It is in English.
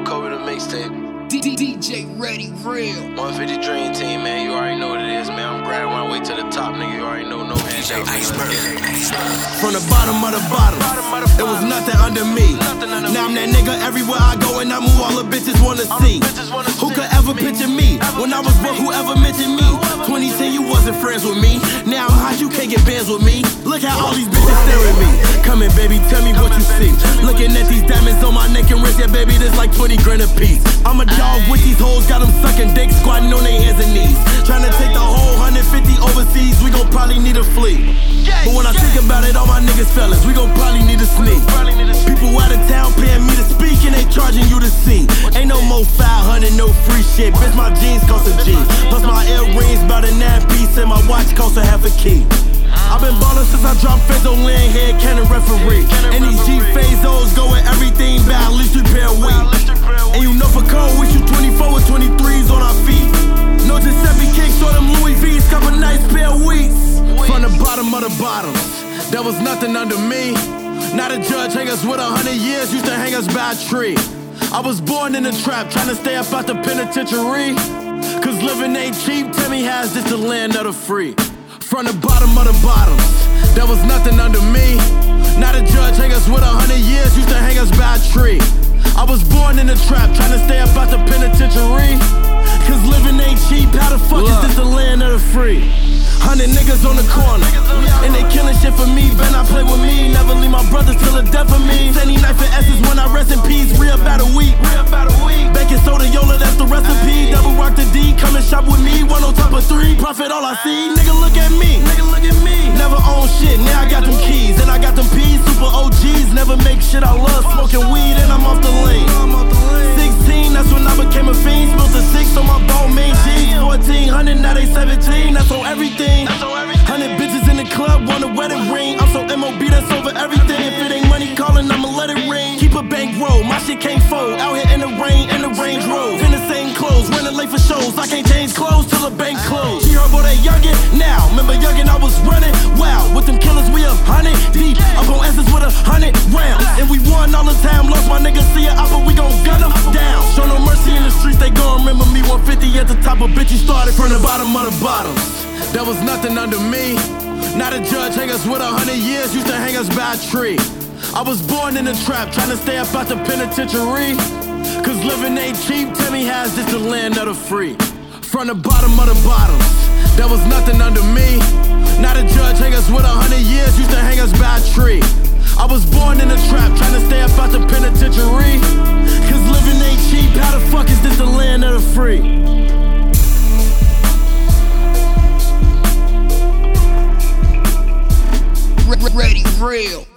Kobe the mixtape. DJ Ready Real. 150 Dream Team, man. You already know what it is, man. I'm grinding my way to the top, nigga. You already know, no handshake. From the bottom of the bottom, there was nothing under me. Now I'm that nigga everywhere I go, and I move all the bitches wanna see. Who could ever picture me? When I was broke, whoever mentioned me? 2010, you wasn't friends with me. Now I'm hot, you can't get bands with me. Look how all these bitches stare at me. Come in, baby, tell me what you see. Looking at these diamonds on my neck and wrist, yeah, baby, this like 20 grand a piece. I'm a dog with these hoes, got them sucking dick, squatting on their hands and knees. Trying to take the whole 150 overseas, we gon' probably need a fleet. But when I think about it, all my niggas fellas, we gon' probably need a sneak. People out of town paying me to speak and they charging you to see. Ain't no more 500, no free shit. Bitch, my jeans cost a G. Plus my earrings about a 9-piece and my watch cost a half a key. I've been ballin' since I dropped Fezzo Land, head cannon referee. And these G-Fazos go with everything by at least 3 pair a week. And you know for cold, we shoot 24 with 23s on our feet. No Giuseppe kicks or them Louis V's, couple nice pair of weeks. From the bottom of the bottoms, there was nothing under me. Now the judge hang us with 100 years, used to hang us by a tree. I was born in the trap, trying to stay up out the penitentiary. Cause living ain't cheap, tell me how's this the land of the free. From the bottom of the bottoms, there was nothing under me. Now the judge hang us with 100 years, used to hang us by a tree. I was born in the trap, trying to stay up out the penitentiary. Cause living ain't cheap, how the fuck is this the land of the free? 100 niggas on the corner, and they killing shit for me. Better not play with me, never leave my brothers till the death of me. Sandy knife and S's when I rest in peace, real about a week. Baking soda, Yola, that's the recipe. Double rock the D, come and shop with me. One on top of 3, profit all I see. Nigga look at me, never own shit, now I got them keys. And I got them P's, super OGs. Never make shit I love, smoking weed and I'm off the lane. 16, that's when I became a fiend. Spilled the 6 on my bone, main G's. 1400, now they 17, that's on everything. 100 bitches in the club, want a wedding ring. I'm so MOB, that's over everything. If it ain't money calling, I'ma let it ring. Keep a bankroll, my shit can't fold. Out here in the rain, in the Range Rover. In the same clothes, running late for shows. I can't change clothes till the bank close. She heard about that youngin' now. Remember youngin', I was running wild. With them killers, we 100 deep. Up on S's with 100 rounds. And we won all the time, lost my niggas, see it up, but we gon' gun them down. Show no mercy in the streets, they gon' remember me. 150 at the top, a bitch, you started from the bottom of the bottoms. There was nothing under me. Now the judge hang us with 100 years, used to hang us by a tree. I was born in the trap, trying to stay up out the penitentiary. Cause living ain't cheap, tell me how's this the land of the free. From the bottom of the bottoms, there was nothing under me. Now the judge hang us with 100 years, used to hang us by a tree. I was born in the trap, trying to stay up out the penitentiary. Cause living ain't cheap, how the fuck is this the land of the free? Ready Real.